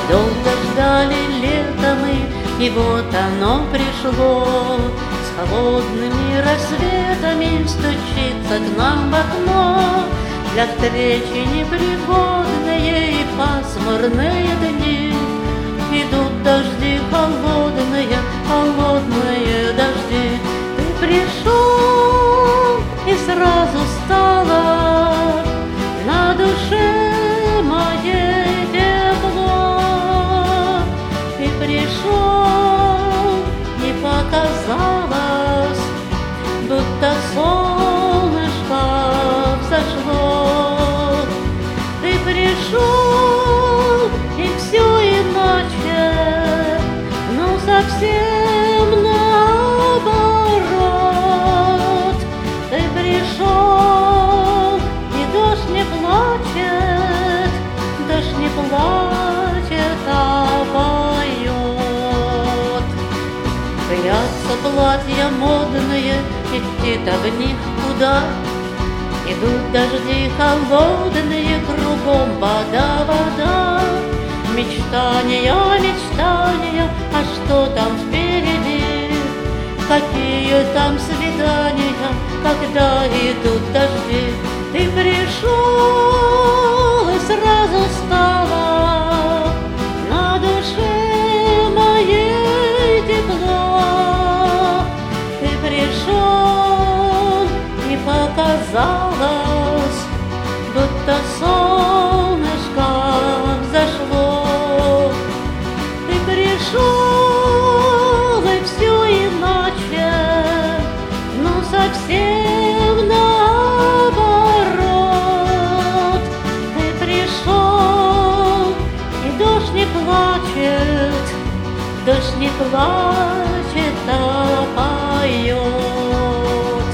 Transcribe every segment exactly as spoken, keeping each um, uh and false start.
Долго ждали лето мы, и вот оно пришло. С холодными рассветами стучится к нам в окно. Для встречи непригодные и пасмурные дни. Идут дожди холодные, холодные дожди. Ты пришел, и сразу стало на душе моей тепло. Ты пришел, и показалось, будто солнышко взошло. Ты пришел, и все иначе, ну совсем наоборот. Ты пришел, и дождь не плачет, дождь не плачет, а поет. Прятся платья модные, идти-то в них куда? Идут дожди холодные, кругом вода, вода. Мечтания, мечтания, а что там впереди? Какие там свидания, когда идут дожди? Ты пришел, и сразу стало на душе моей тепло. Ты пришел, и показалось, будто солнышко взошло. Ты пришел, и все иначе, ну совсем наоборот. Ты пришел, и дождь не плачет, дождь не плачет, а поет.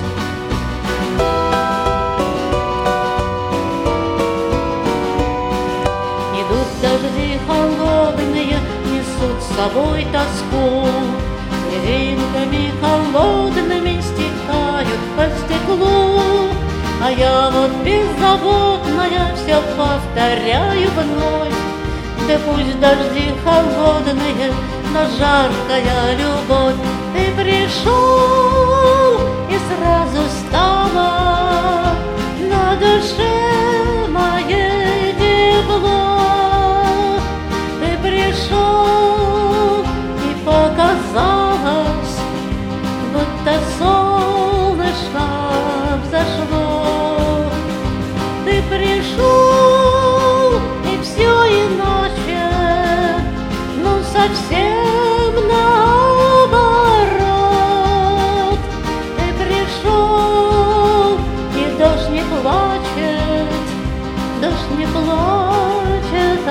Идут дожди холодные, несут с собой тоску. Снежинками холодными стекают по стеклу. А я вот беззаботная все повторяю вновь. Да пусть дожди холодные, но жаркая любовь. Ты пришел, и сразу стало на душе моей тепло. Ты пришел, и показалось, будто солнышко взошло. Ты пришел, и все иначе, ну совсем наоборот. Ты пришел, и дождь не плачет, дождь не плачет, а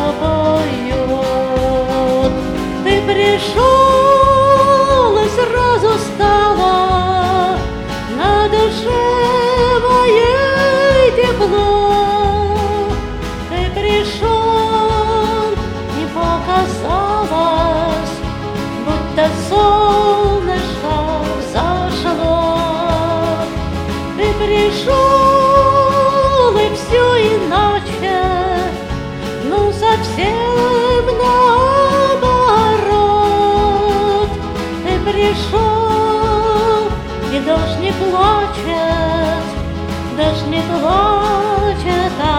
поет. Ты пришел, и сразу стало на душе моей тепло. Ты пришел, и показалось, будто солнышко взошло. Ты пришел, и все иначе, ну совсем наоборот. Ты пришел, и дождь не плачет, дождь не плачет, а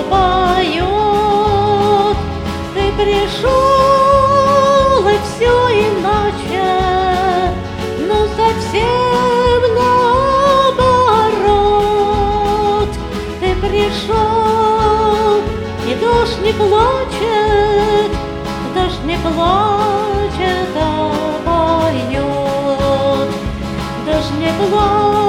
поет. Ты пришел, и все иначе, ну совсем наоборот. Ты пришел, и дождь не плачет, дождь не плачет, а поет. Дождь не плачет.